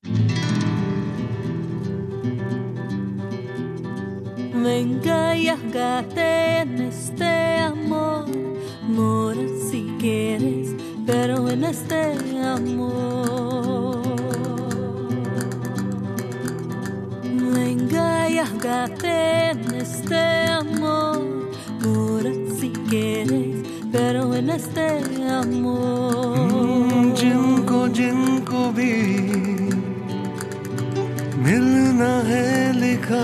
Venga y hágate en este amor, amor si quieres, pero en este amor. Venga y hágate en este amor, amor si quieres, pero en este amor. जिनको भी मिलना है लिखा,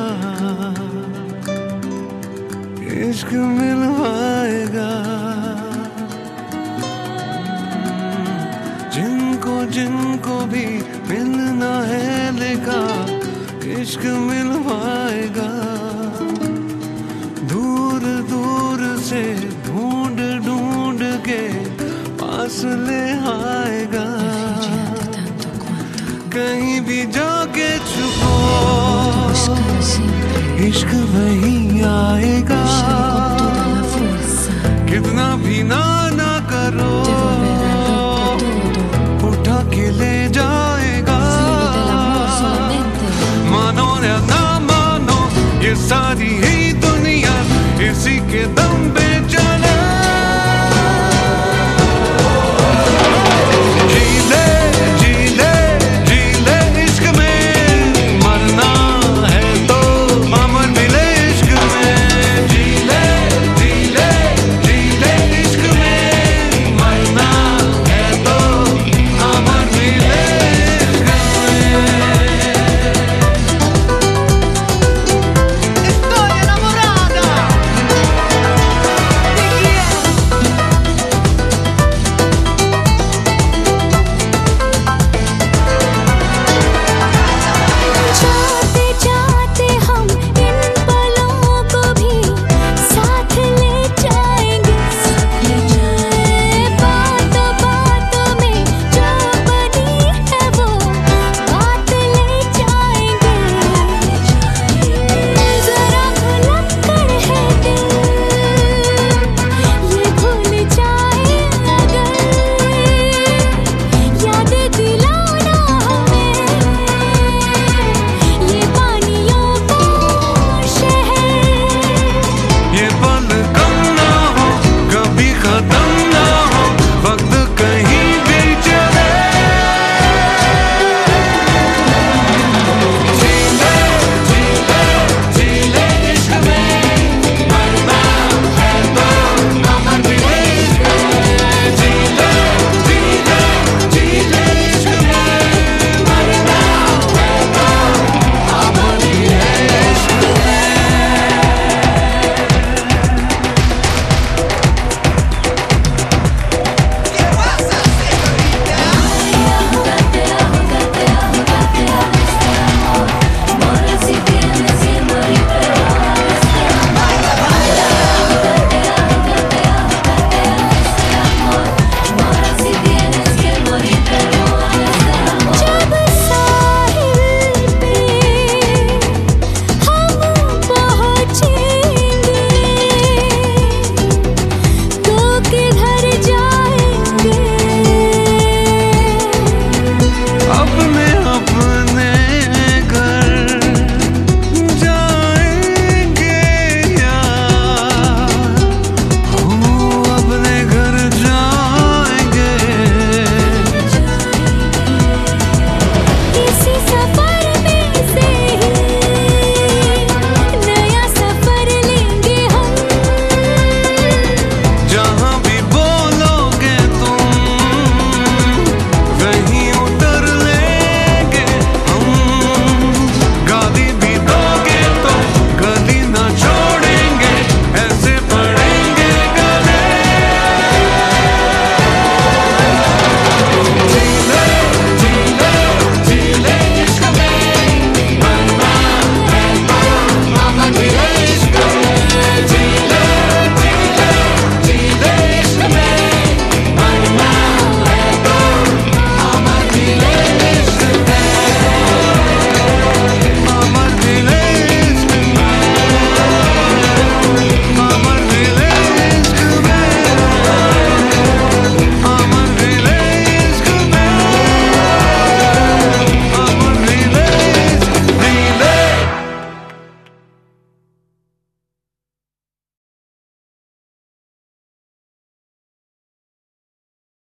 इश्क मिलवाएगा। जिनको भी मिलना है लिखा, इश्क मिलवाएगा। दूर दूर से ढूंढ ढूंढ के पास ले आएगा। कहीं भी जाके छुपो, इश्क वहीं आएगा। कितना भी ना करो,